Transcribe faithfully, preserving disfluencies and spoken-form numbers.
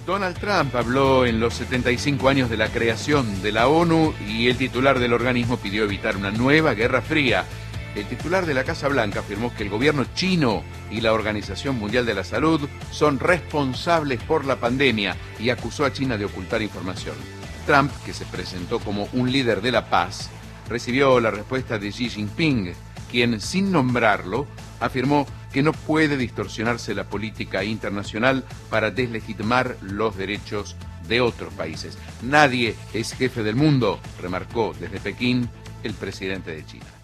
Donald Trump habló en los setenta y cinco años de la creación de la ONU y el titular del organismo pidió evitar una nueva guerra fría. El titular de la Casa Blanca afirmó que el gobierno chino y la Organización Mundial de la Salud son responsables por la pandemia y acusó a China de ocultar información. Trump, que se presentó como un líder de la paz, recibió la respuesta de Xi Jinping, quien, sin nombrarlo, afirmó que no puede distorsionarse la política internacional para deslegitimar los derechos de otros países. Nadie es jefe del mundo, remarcó desde Pekín el presidente de China.